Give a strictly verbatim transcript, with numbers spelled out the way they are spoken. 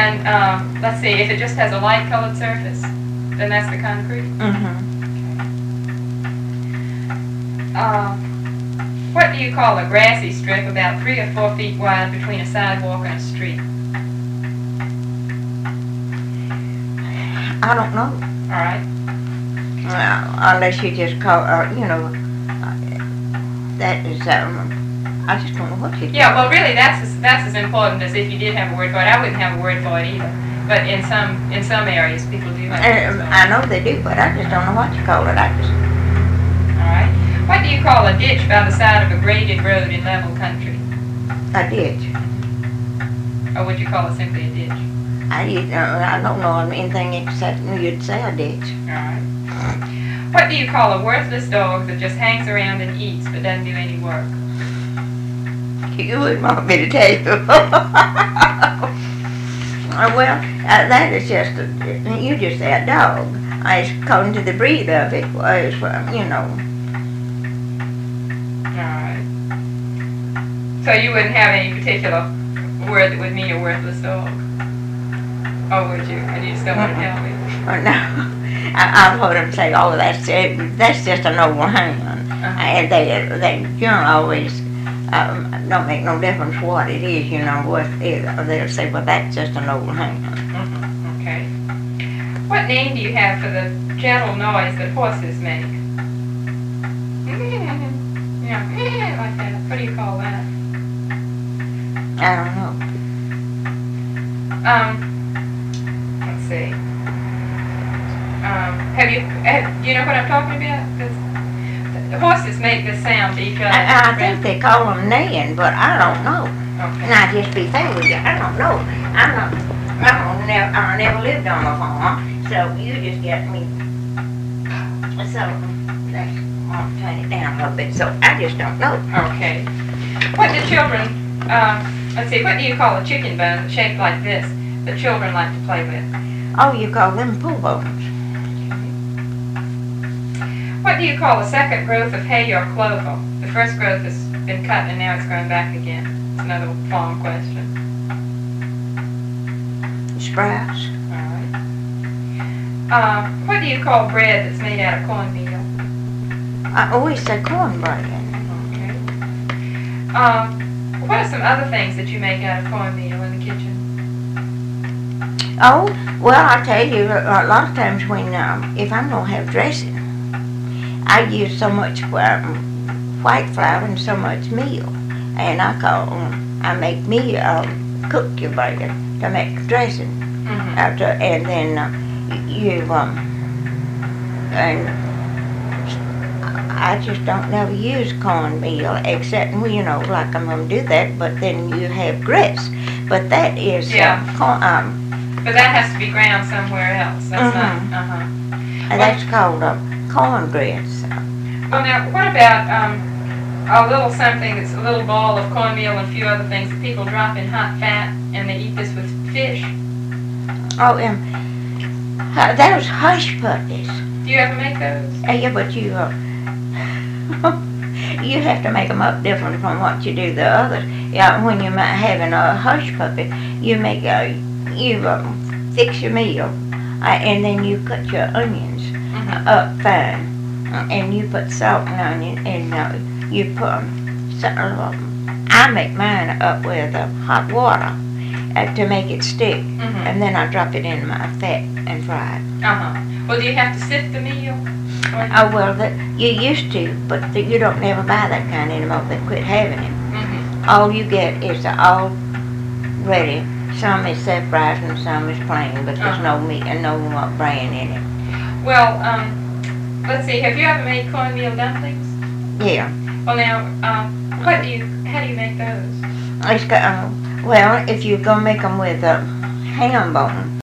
And um, let's see, if it just has a light colored surface, then that's the concrete. Mm-hmm. Uh, what do you call a grassy strip about three or four feet wide between a sidewalk and a street? I don't know. All right. Well, unless you just call, uh, you know, uh, that is, um, I just don't know what you Yeah, well, really, that's as, that's as important as if you did have a word for it. I wouldn't have a word for it either. But in some in some areas, people do have words for Um, it. I know they do, but I just don't know what you call it. I just, All right. What do you call a ditch by the side of a graded road in level country? a ditch. Or would you call it simply a ditch? I, uh, I don't know of anything except you'd say a ditch. All right. What do you call a worthless dog that just hangs around and eats but doesn't do any work? You wouldn't want me to tell you. Uh, well, uh, that is just, a, you just say a dog. I according to the breed of it was, uh, you know. Alright. So you wouldn't have any particular word that would mean a worthless dog? Or would you? And you just don't want to tell me? Uh, no. I, I've heard them say, oh, that's it, that's just an old hand. Uh-huh. And they, they you know, always um, don't make no difference what it is, you know, what it, they'll say, well, that's just an old hand. Mm-hmm. Okay. What name do you have for the gentle noise that horses make? Yeah, like that. What do you call that? I don't know. Um, let's see. Um, have you, have, do you know what I'm talking about? 'Cause the horses make this sound to each other. I, I think they call them neighing, but I don't know. Okay. And I just be fair with you, I don't know. I'm not, I don't never, I never lived on a farm, so you just get me. So, let's I'll turn it down a little bit, so I just don't know. Okay. What do children, uh, let's see, what do you call a chicken bone shaped like this that children like to play with? Oh, you call them pull bones. What do you call a second growth of hay or clover? The first growth has been cut and now it's growing back again. It's another farm question. Sprouts. All right. Uh, what do you call bread that's made out of cornmeal? I always say cornbread. Okay. Uh, what are some other things that you make out of cornmeal in the kitchen? Oh, well, I tell you, a lot of times when, um, if I'm going to have dressing, I use so much um, white flour and so much meal. And I call, um, I make me um, cook your bread to make dressing. Mm-hmm. After, and then uh, you, um, and I just don't never use cornmeal except, well, you know, like I'm going to do that, but then you have grits. But that is, Yeah. uh, corn, um, But that has to be ground somewhere else. That's Mhm. not, uh-huh. and that's called uh, corn grits. Well, now, what about um, a little something that's a little ball of cornmeal and a few other things that people drop in hot fat and they eat this with fish? Oh, um, uh, those hush puppies. Do you ever make those? Uh, yeah, but you, uh, you have to make them up different from what you do the others. Yeah, when you're having a hush puppy, you make a, you uh, fix your meal, uh, and then you cut your onions Mm-hmm. up fine, uh, and you put salt and onion, and uh, you put um, so, uh, I make mine up with uh, hot water uh, to make it stick, Mm-hmm. and then I drop it in my fat and fry it. Uh-huh. Well, do you have to sift the meal? Or- Oh, well, the, you used to, but the, you don't never buy that kind anymore. They quit having it. Mhm. All you get is the all ready. Some is self-rising and some is plain, but there's Uh-huh. no meat and no uh, bran in it. Well, um, let's see. Have you ever made cornmeal dumplings? Yeah. Well, now, um, what do you? How do you make those? It's got, uh, well, if you're going to make them with uh, ham bone,